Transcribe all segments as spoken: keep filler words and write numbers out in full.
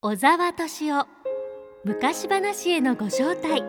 小沢敏夫昔話へのご招待。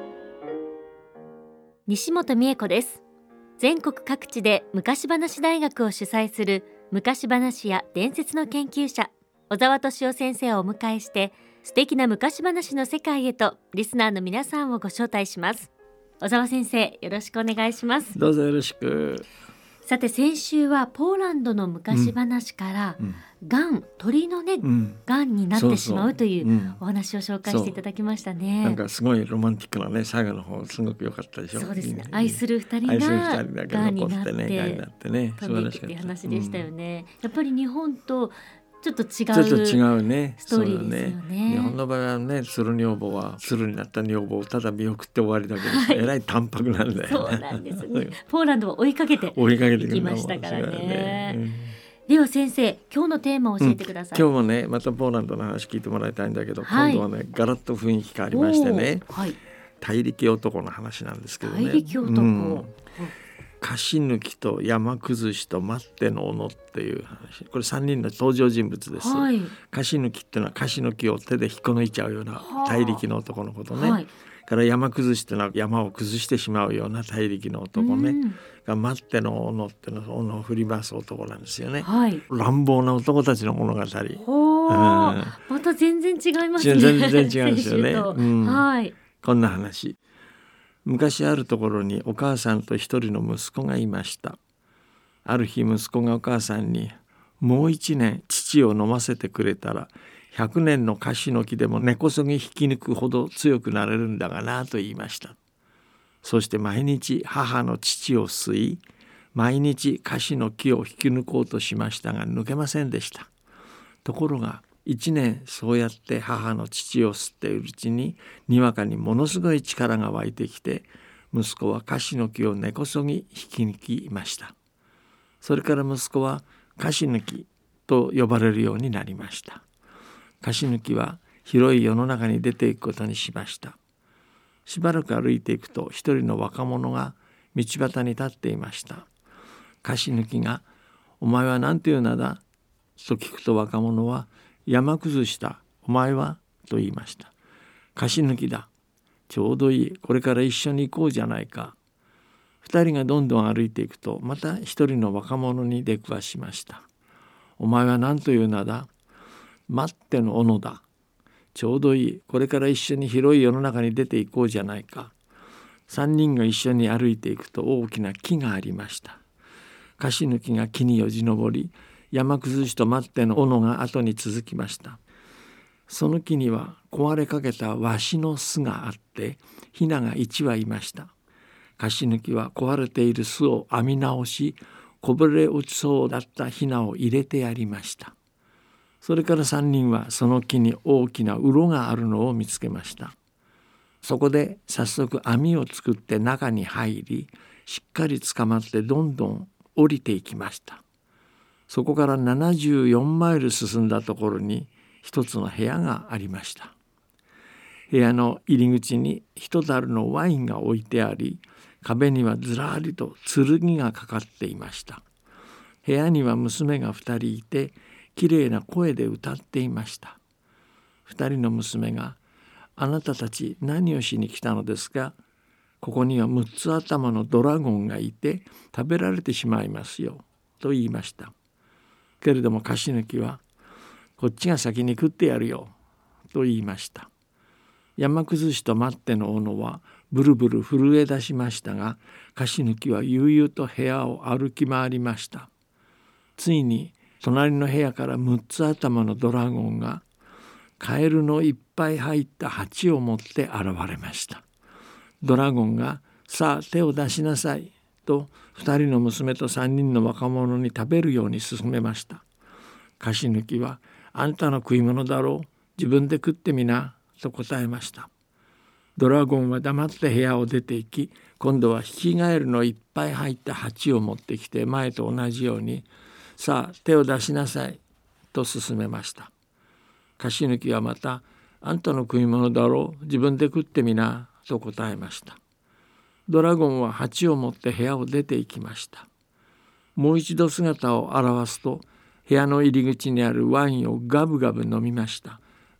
西本美恵子です。全国各地で昔話大学を主催する昔話や伝説の研究者小沢敏夫先生をお迎えして素敵な昔話の世界へとリスナーの皆さんをご招待します。小沢先生、よろしくお願いします。 どうぞよろしく。 さて、先週はポーランドの昔話から、うん、がん鳥のね、うん、がんになってしまうというお話を紹介していただきましたね。 なんかすごいロマンティックなね、最後の方すごく良かったでしょ。 そうですね、愛する二人ががんになってね、がんになってね、 飛んでいくっていう話でしたよね、うん、やっぱり日本とちょっと違うちょっと違うねストーリーですよね。 ね、日本の場合はね、鶴女房は鶴になった女房をただ見送って終わりだけど、はい、えらい淡白なんだよね。 そうなんですねポーランドを追いかけて追いかけてきましたからね、うん、では先生、今日のテーマを教えてください、 うん、今日もね、またポーランドの話聞いてもらいたいんだけど、はい、今度はねガラッと雰囲気変わりましてね、はい、大力男の話なんですけどね。 大力男、うん、 貸抜きと山崩しと待っての斧っていう話、これさんにんの登場人物です、はい、貸抜きっていうのは貸の木を手で引っこ抜いちゃうような大力の男のことね、はい、から山崩しっていうのは山を崩してしまうような大力の男ね、が待っての斧っていうのは斧を振り回す男なんですよね、はい、乱暴な男たちの物語、うん、 また全然違いますね。 全然違うんですよね、うん、 はい、 こんな話。昔あるところにお母さんと一人の息子がいました。ある日息子がお母さんに、もう一年乳を飲ませてくれたら百年の樫の木でも根こそぎ引き抜くほど強くなれるんだがなと言いました。そして毎日母の乳を吸い、毎日樫の木を引き抜こうとしましたが抜けませんでした。ところが一年そうやって母の乳を吸っているうちに、にわかにものすごい力が湧いてきて、息子は樫の木を根こそぎ引き抜きました。それから息子は樫抜きと呼ばれるようになりました。樫抜きは広い世の中に出ていくことにしました。しばらく歩いていくと、一人の若者が道端に立っていました。樫抜きが、お前は何という名だと聞くと、若者は、山崩した。お前はと言いました。樫抜きだ。ちょうどいい。これから一緒に行こうじゃないか。二人がどんどん歩いていくと、また一人の若者に出くわしました。お前は何という名だ。待っての斧だ。ちょうどいい。これから一緒に広い世の中に出て行こうじゃないか。三人が一緒に歩いていくと、大きな木がありました。樫抜きが木によじ登り、山崩しと待っての斧が後に続きました。その木には壊れかけたワシの巣があって、ヒナが一羽いました。樫抜きは壊れている巣を編み直し、こぼれ落ちそうだったヒナを入れてやりました。それから三人はその木に大きな洞があるのを見つけました。そこで早速網を作って中に入り、しっかり捕まってどんどん降りていきました。そこからななじゅうよんマイル進んだところに一つの部屋がありました。部屋の入り口に一樽のワインが置いてあり、壁にはずらりと剣がかかっていました。部屋には娘が二人いて、きれいな声で歌っていました。二人の娘が、あなたたち何をしに来たのですか。ここには六つ頭のドラゴンがいて食べられてしまいますよと言いました。けれども樫抜きは、こっちが先に食ってやるよと言いました。山崩しと待っての斧はブルブル震え出しましたが、樫抜きは悠々と部屋を歩き回りました。ついに隣の部屋から六つ頭のドラゴンがカエルのいっぱい入った鉢を持って現れました。ドラゴンが、さあ手を出しなさいと二人の娘と三人の若者に食べるように勧めました。樫抜きは、あんたの食い物だろう、自分で食ってみなと答えました。ドラゴンは黙って部屋を出て行き、今度はヒキガエルのいっぱい入った鉢を持ってきて、前と同じように、さあ手を出しなさいと勧めました。樫抜きはまた、あんたの食い物だろう、自分で食ってみなと答えました。ドラゴンは鉢を持って部屋を出て行きました。もう一度姿を現すと、部屋の入り口にあるワインをガブガブ飲みました。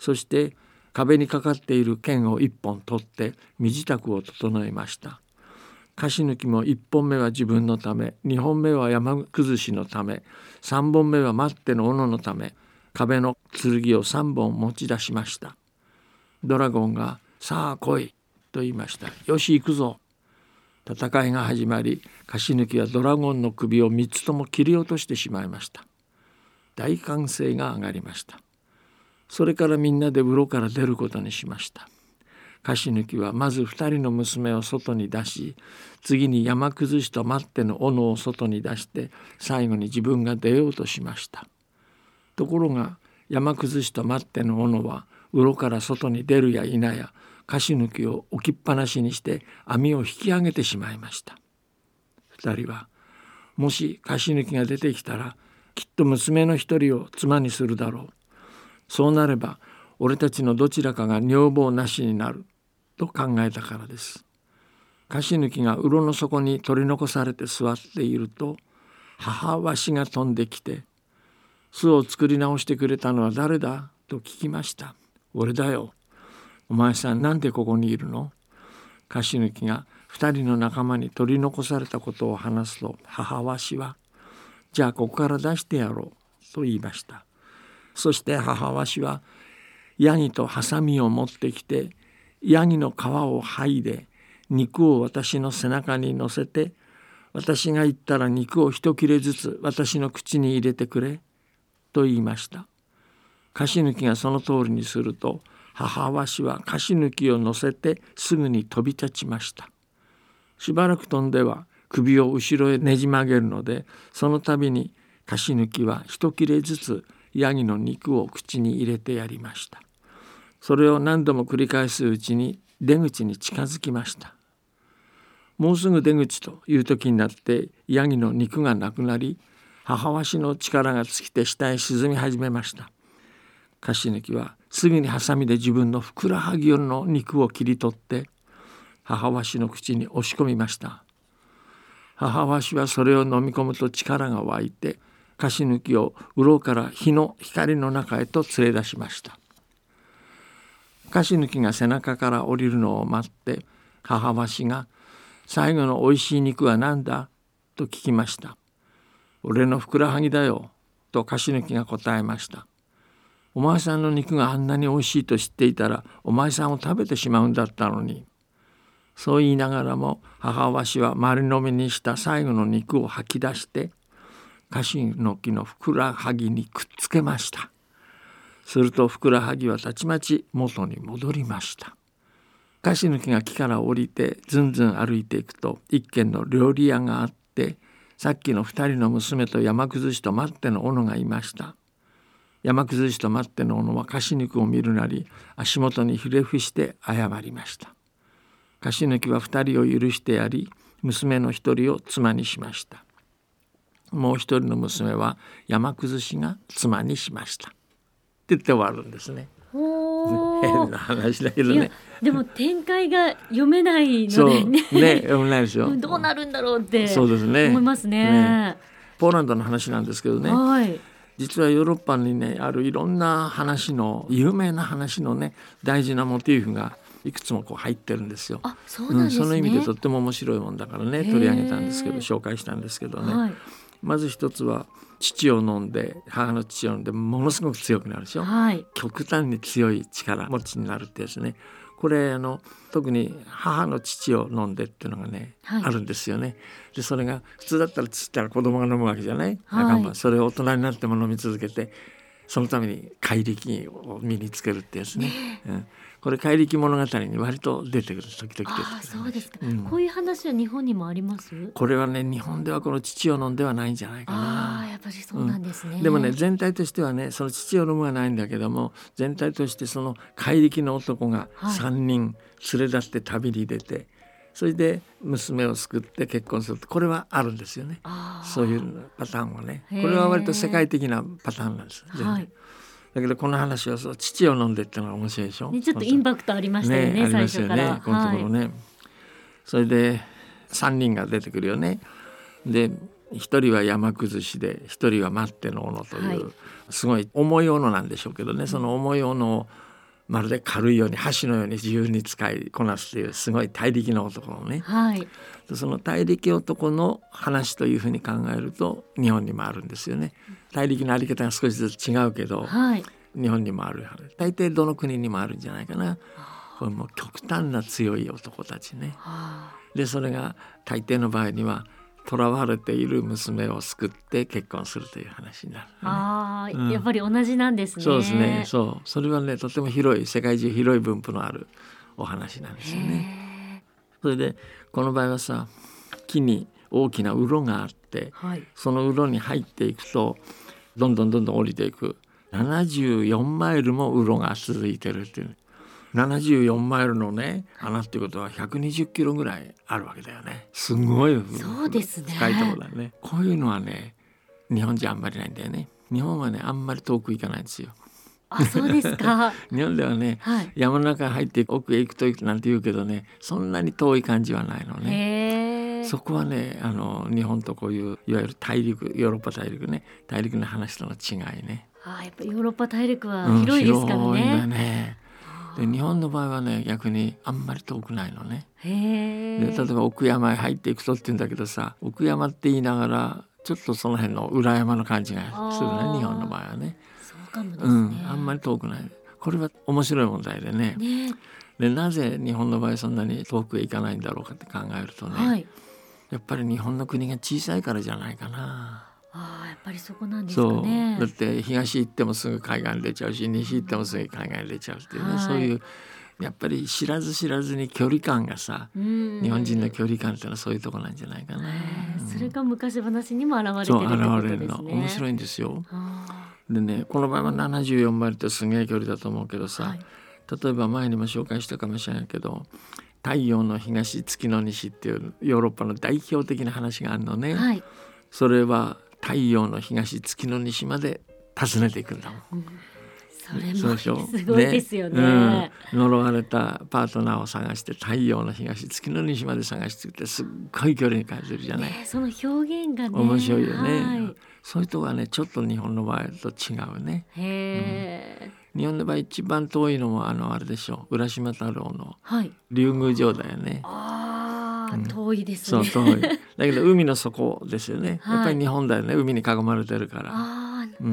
そして壁にかかっている剣を一本取って身支度を整えました。樫抜きも一本目は自分のため、二本目は山崩しのため、三本目は待っての斧のため、壁の剣を三本持ち出しました。ドラゴンがさあ来いと言いました。よし行くぞ。戦いが始まり、樫抜きはドラゴンの首を三つとも切り落としてしまいました。大歓声が上がりました。それからみんなで風呂から出ることにしました。樫抜きはまず二人の娘を外に出し、次に山崩しと待っての斧を外に出して、最後に自分が出ようとしました。ところが山崩しと待っての斧は風呂から外に出るや否や、樫抜きを置きっぱなしにして網を引き上げてしまいました。二人はもし樫抜きが出てきたら、きっと娘の一人を妻にするだろう。そうなれば俺たちのどちらかが女房なしになると考えたからです。樫抜きがうろの底に取り残されて座っていると、母わしが飛んできて、巣を作り直してくれたのは誰だと聞きました。俺だよ。お前さんなんでここにいるの？樫抜きが二人の仲間に取り残されたことを話すと、母わしはじゃあここから出してやろうと言いました。そして母わしはヤギとハサミを持ってきて、ヤギの皮を剥いで肉を私の背中に乗せて、私が言ったら肉を一切れずつ私の口に入れてくれと言いました。樫抜きがその通りにすると、母わしは樫抜きを乗せてすぐに飛び立ちました。しばらく飛んでは首を後ろへねじ曲げるので、その度に樫抜きは一切れずつヤギの肉を口に入れてやりました。それを何度も繰り返すうちに出口に近づきました。もうすぐ出口という時になって、ヤギの肉がなくなり、母わしの力が尽きて下へ沈み始めました。樫抜きはすぐにハサミで自分のふくらはぎの肉を切り取って母わしの口に押し込みました。母わしはそれを飲み込むと力が湧いて、樫抜きをうろから火の光の中へと連れ出しました。樫抜きが背中から降りるのを待って、母わしが最後のおいしい肉は何だと聞きました。俺のふくらはぎだよと樫抜きが答えました。お前さんの肉があんなにおいしいと知っていたら、お前さんを食べてしまうんだったのに。そう言いながらも、母わしは丸飲みにした最後の肉を吐き出して、樫抜きのふくらはぎにくっつけました。するとふくらはぎはたちまち元に戻りました。樫抜きが木から降りてずんずん歩いていくと、一軒の料理屋があって、さっきの二人の娘と山崩しと待っての斧がいました。山崩しと待っての斧は樫抜きを見るなり、足元にひれ伏して謝りました。樫抜きは二人を許してやり、娘の一人を妻にしました。もう一人の娘は山崩しが妻にしましたって言って終わるんですね。変な話だけどね。 でも展開が読めないのでね。 そうね、読めないですよ。 どうなるんだろうってそうですね、 思いますね。ね、 ポーランドの話なんですけどね、 はい、 実はヨーロッパにねあるいろんな話の有名な話のね大事なモチーフがいくつもこう入ってるんですよ。 あ、そうなんですね。 うん、その意味でとっても面白いもんだからね取り上げたんですけど、紹介したんですけどね、はい、まず一つは父を飲んで母の父を飲んでものすごく強くなるでしょ、はい、極端に強い力持ちになるってですね、これあの特に母の父を飲んでっていうのがね、はい、あるんですよね。でそれが普通だったら父ったら子供が飲むわけじゃない、はい、それを大人になっても飲み続けて、そのために怪力を身につけるってやつね、うん、これ怪力物語に割と出てくる、時々出てくる。 あ、そうですか、うん、こういう話は日本にもあります？ これはね日本ではこの父を飲んではないんじゃないかな。 あ、やっぱりそうなんですね、 うん、でもね全体としてはねその父を飲むはないんだけども、全体としてその怪力の男がさんにん連れ出して旅に出て、はい、それで娘を救って結婚する、これはあるんですよね。そういうパターンはね、これは割と世界的なパターンなんです、はい、だけどこの話はそう父を飲んでってのが面白いでしょ、ね、 ちょっとインパクトありましたよ ね, ね最初から、 このところね、はい、それでさんにんが出てくるよね。で一人は山崩しで一人は待っての斧という、はい、すごい重い斧なんでしょうけどね、その重い斧をまるで軽いように箸のように自由に使いこなすというすごい大力の男のね、 はい、 その大力男の話というふうに考えると日本にもあるんですよね。大力のあり方が少しずつ違うけど、 はい、 日本にもある。大抵どの国にもあるんじゃないかな。これもう極端な強い男たちね。でそれが大抵の場合には囚われている娘を救って結婚するという話になる、ね。 あ、うん、 やっぱり同じなんですね。 そうですね。そう。それはねとても広い世界中広い分布のあるお話なんですよね。それでこの場合はさ、木に大きな洞があって、はい、その洞に入っていくとどんどんどんどん降りていくななじゅうよんマイルも洞が続いてるっていう。ななじゅうよんマイルのね穴っていうことはひゃくにじゅっキロぐらいあるわけだよね。すごいそうですね、 深いところだね。こういうのはね日本じゃあんまりないんだよね。日本はねあんまり遠く行かないんですよ。 あ、そうですか。 日本ではね、はい、山の中に入って奥へ行くとなんて言うけどね、そんなに遠い感じはないのね。そこはねあの日本とこういういわゆる大陸ヨーロッパ大陸ね大陸の話との違いね。 あ、やっぱヨーロッパ大陸は広いですからね。 うん、広いんだね。で日本の場合はね逆にあんまり遠くないのね。へで例えば奥山へ入っていくとって言うんだけどさ、奥山って言いながらちょっとその辺の裏山の感じがするね、日本の場合はね。 そうかもですね、 うん、あんまり遠くない。これは面白い問題で ね, ねでなぜ日本の場合そんなに遠くへ行かないんだろうかって考えるとね、はい、やっぱり日本の国が小さいからじゃないかな。 あ、やっぱりそこなんですかね。 そうだって東行ってもすぐ海岸に出ちゃうし西行ってもすぐ海岸に出ちゃうっていうね、はい、そういうやっぱり知らず知らずに距離感がさ、日本人の距離感ってのはそういうとこなんじゃないかな、 うん、それが昔話にも現れてるってことですね。 そう現れるの面白いんですよ。でねこの場合はななじゅうよんマイルってすげえ距離だと思うけどさ、はい、例えば前にも紹介したかもしれないけど太陽の東月の西っていうヨーロッパの代表的な話があるのね、はい、それは太陽の東月の西まで訪ねていくんだもん、うん、 それもすごいですよね、ね、 うん、呪われたパートナーを探して太陽の東月の西まで探してきてすっごい距離に感じるじゃない、ね、 その表現がね面白いよね、はい、そういうとこはねちょっと日本の場合と違うね。 へ、 うん、日本の場合一番遠いのもあのあれでしょう、浦島太郎の竜宮城だよね、 はい、あ、うん、遠いですね。 そう遠いだけど海の底ですよね、はい、やっぱり日本だよね、海に囲まれてるから。あ、うん、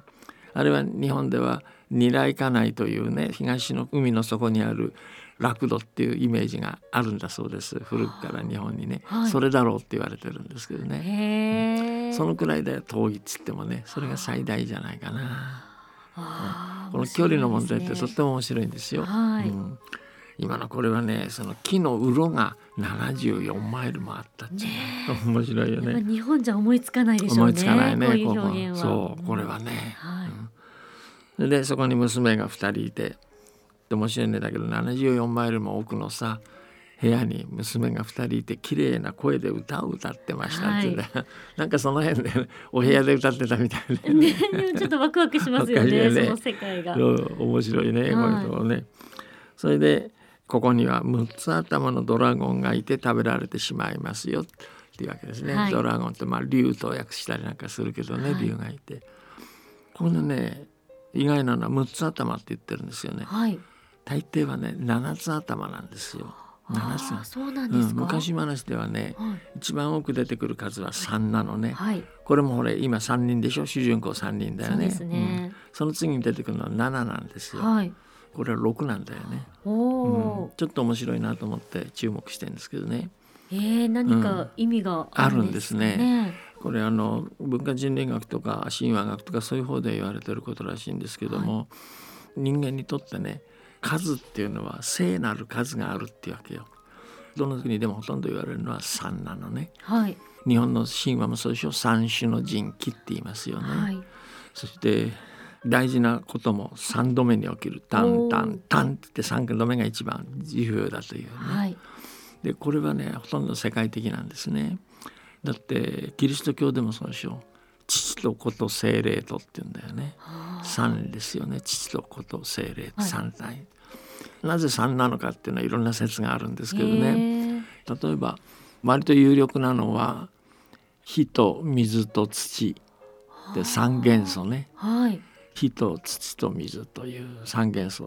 あれは日本では二来家内というね東の海の底にある楽土っていうイメージがあるんだそうです、古くから日本にね、はい、それだろうって言われてるんですけどね、へ、うん、そのくらいで遠いっつってもねそれが最大じゃないかな。あ、この距離の問題ってとっても面白いんですよ、はい、うん、今のこれはねその木の洞がななじゅうよんマイルもあったって、ね、面白いよね。 日本じゃ思いつかないでしょうね。 思いつかないね、 こういう表現は。 そうこれはね、はい、うん、でそこに娘がふたりいて面白いんだけどななじゅうよんマイルも奥のさ部屋に娘がふたりいて綺麗な声で歌を歌ってましたって、はい、なんかその辺でお部屋で歌ってたみたいで、ね、 ちょっとワクワクしますよ ね, ねその世界が面白いね、はい、こういうのね。それでここにはむっつ頭のドラゴンがいて食べられてしまいますよっていうわけですね、はい、ドラゴンってまあ竜と訳したりなんかするけどね、はい、竜がいてこのね意外なのはむっつ頭って言ってるんですよね、はい、大抵はねななつ頭なんですよ。ななつ。 そうなんですか、うん、 昔話ではね、はい、一番多く出てくる数はさんなのね、はい、これもほれ今さんにんでしょ、主人公さんにんだよね。 そうですね、うん、その次に出てくるのはなななんですよ、はい、これはろくなんだよね。お、うん、ちょっと面白いなと思って注目してるんですけどね。 えー、何か意味があるんですね、うん、あるんですね。 これあの文化人類学とか神話学とかそういう方で言われてることらしいんですけども、はい、人間にとってね数っていうのは聖なる数があるっていうわけよ。どの国でもほとんど言われるのはさんなのね、はい、日本の神話もそうでしょ、三種の神器って言いますよね、はい、そして大事なこともさんどめに起きる、タンタンタンってさんどめが一番重要だというね、はい、でこれはねほとんど世界的なんですね。だってキリスト教でもそうでしょ、父と子と聖霊とって言うんだよね。さんですよね、父と子と聖霊さん体、はい、なぜさんなのかっていうのはいろんな説があるんですけどね。例えば割と有力なのは火と水と土でさん元素ね、はい、火と土と水というさん元素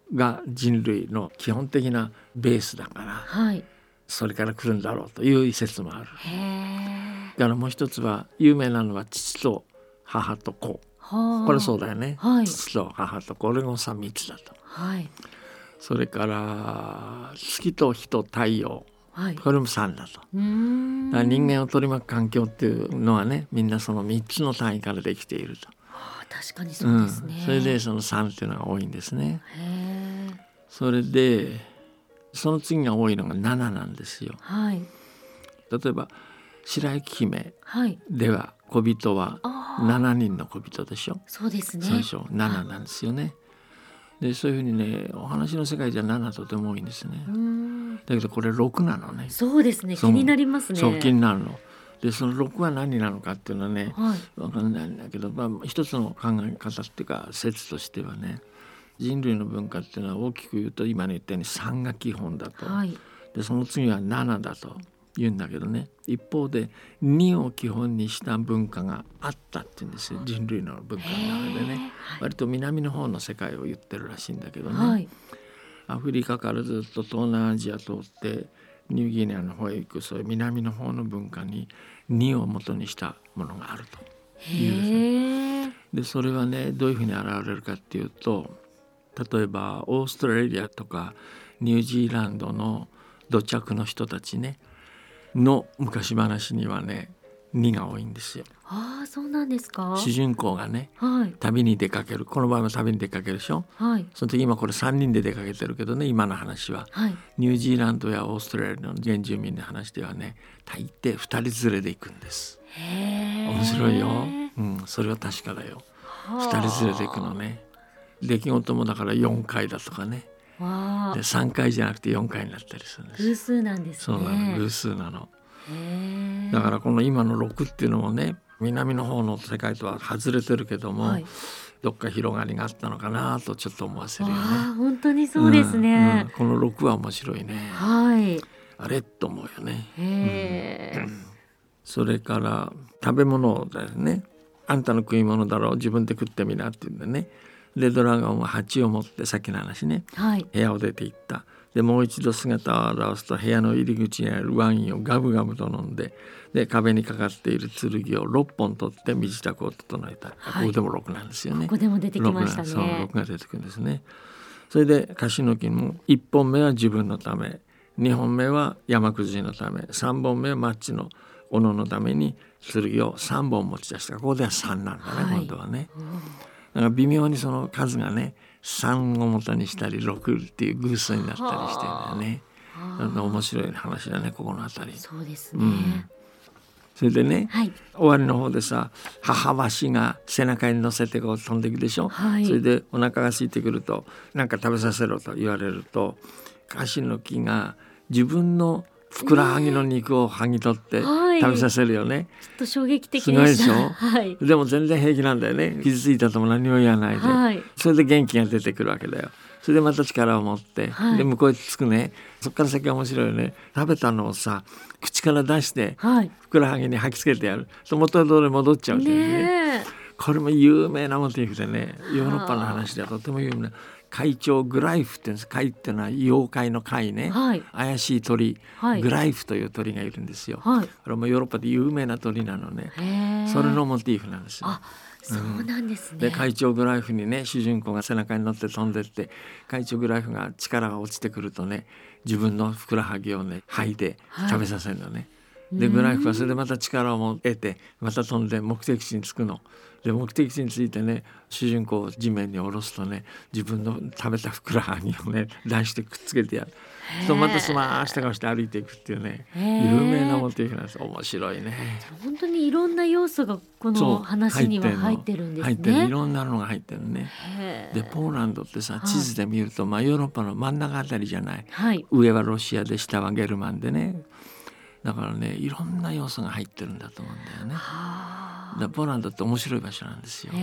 が人類の基本的なベースだから、 はい、 それから来るんだろうという説もある。 へだからもう一つは有名なのは父と母と子、 はあ、 これそうだよね、 はい、 父と母と子、これがさんみっつだと。 はい、 それから月と火と太陽、 はい、 これもさんだと。 うーん、 だから人間を取り巻く環境っていうのはね、みんなそのみっつの単位からできていると。 はあ、確かにそうですね、 うん、それでそのさんっていうのが多いんですね。 へー、 それでその次が多いのがなななんですよ。 はい、 例えば白雪姫はい、 では小人はあななにんの小人でしょ。 そうですね、 そうでしょ、なななんですよね。でそういうふうにね、お話の世界じゃななとても多いんですね。 うーん、 だけどこれろくなのね。 そうですね、 そう気になりますね。 そう気になるので、そのろくは何なのかっていうのはね、 はい、 分かんないんだけど、まあ、一つの考え方っていうか説としてはね、人類の文化っていうのは大きく言うと今の言ったようにさんが基本だと、 はい、 でその次はななだと言うんだけどね、一方でにを基本にした文化があったって言うんですよ、人類の文化の中でね。 はい、 割と南の方の世界を言ってるらしいんだけどね、 はい、 アフリカからずっと東南アジア通ってニューギニアの方へ行く、そういう南の方の文化ににを元にしたものがあるという。 へー、 でそれはね、どういうふうに現れるかっていうと、例えばオーストラリアとかニュージーランドの土着の人たちねの昔話にはねにが多いんですよ。 ああ、そうなんですか。 主人公がねはい、 旅に出かける、この場合は旅に出かけるでしょ。 はい、 その時今これさんにんで出かけてるけどね、今の話ははい、 ニュージーランドやオーストラリアの原住民の話ではね、大抵ふたり連れで行くんです。 へー、 面白いよ、うん、それは確かだよ。 はふたり連れで行くのね。出来事もだからよんかいだとかね、 わあ、 でさんかいじゃなくてよんかいになったりするんです。 偶数なんですそうなの、 ね。 偶数なの。 へー、 だからこの今のろくっていうのもね、南の方の世界とは外れてるけども、 はい、 どっか広がりがあったのかなとちょっと思わせるよね。 わあ、本当にそうですね。 うんうん、このろくは面白いね。 はい、 あれと思うよね。 へー、 それから食べ物だよね。あんたの食い物だろう、自分で食ってみなって言うんでね。でドラゴンは鉢を持って、さっきの話ね、 はい、 部屋を出て行った。でもう一度姿を現すと、部屋の入り口にあるワインをガブガブと飲んで、で壁にかかっている剣をろっぽん取って身支度を整えた、 はい、 ここでもろくなんですよね。 ここでも出てきましたね。 ろくなんそう、ろくが出てくるんですね。それで樫の木もいっぽんめは自分のため、にほんめは山崩しのため、さんぼんめはマッチの斧のために剣をさんぼん持ち出した。ここではさんなんだね、はい、今度はね。だから微妙にその数がねさんを元にしたりろくっていう偶数になったりしてるんだよね。なんか面白い話だね、ここのあたり。 そうですね、 うん、それでね、 はい、 終わりの方でさ、母鷲が背中に乗せてこう飛んでいくでしょ、 はい、それでお腹が空いてくるとなんか食べさせろと言われると、樫の木が自分のふくらはぎの肉を剥ぎ取って食べさせるよね、はい、 ちょっと衝撃的でした。 すごいでしょ、 はい、 でも全然平気なんだよね。傷ついたとも何も言わないで、はい、それで元気が出てくるわけだよ。それでまた力を持って、はい、で向こうへつくね。そっから先は面白いよね。食べたのをさ口から出して、はい、ふくらはぎに吐きつけてやると元通り戻っちゃうんだよ ね, ねこれも有名なモチーフでね、ヨーロッパの話ではとても有名な怪鳥グライフっていうんです。怪っていうのは妖怪の怪ね、はい、怪しい鳥、はい、グライフという鳥がいるんですよ、はい、これもヨーロッパで有名な鳥なのね。それのモチーフなんですよ。 あ、そうなんですね、うん、 で怪鳥グライフにね、主人公が背中に乗って飛んでって、怪鳥グライフが力が落ちてくるとね、自分のふくらはぎをね剥いで食べさせるのね、はい、でグライフはそれでまた力を得てまた飛んで目的地に着くので、目的地に着いてね、主人公を地面に下ろすとね、自分の食べたふくらはぎをね出してくっつけてやると、またスマーした顔して歩いていくっていうね、有名なモチーフなんです。面白いね。 本当にいろんな要素がこの話には入ってるんですね。 入ってる、いろんなのが入ってるね。でポーランドってさ、地図で見ると、まあ、ヨーロッパの真ん中あたりじゃない、はい、上はロシアで下はゲルマンでね、だからねいろんな要素が入ってるんだと思うんだよね。だポーランドって面白い場所なんですよ、うん、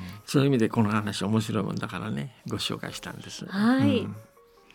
そういう意味でこの話面白いもんだからねご紹介したんです。 はい、うん、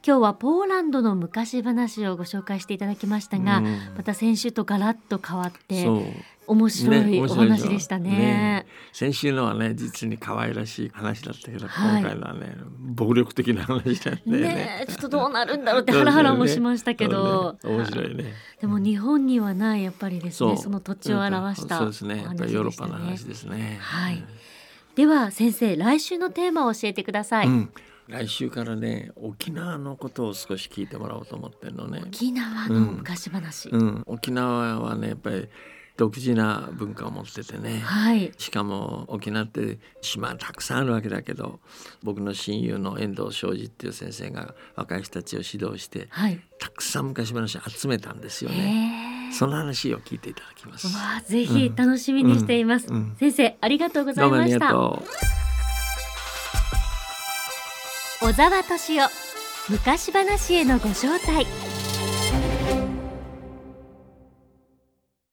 今日はポーランドの昔話をご紹介していただきましたが、 うん、 また先週とガラッと変わってそう面白い、 ね、 お話でしたね。 ね、先週のはね実に可愛らしい話だったけど、 はい、 今回のはね暴力的な話だったよね。 ねちょっとどうなるんだろうってハラハラもしましたけど、 ね、面白いね。 でも日本にはないやっぱりですね、 そ, その土地を表したお話でしたね。 そうですね、やっぱりヨーロッパの話ですね。 はい、では先生、来週のテーマを教えてください。うん、 来週からね沖縄のことを少し聞いてもらおうと思ってるのね。 沖縄の昔話、 うんうん、沖縄はねやっぱり独自な文化を持っててね、 はい、 しかも沖縄って島たくさんあるわけだけど、僕の親友の遠藤昌司っていう先生が若い人たちを指導して、はい、たくさん昔話を集めたんですよね。その話を聞いていただきます。 わあ、ぜひ楽しみにしています、うんうん、先生ありがとうございました。 どうもありがとう。 小沢敏夫、昔話へのご招待。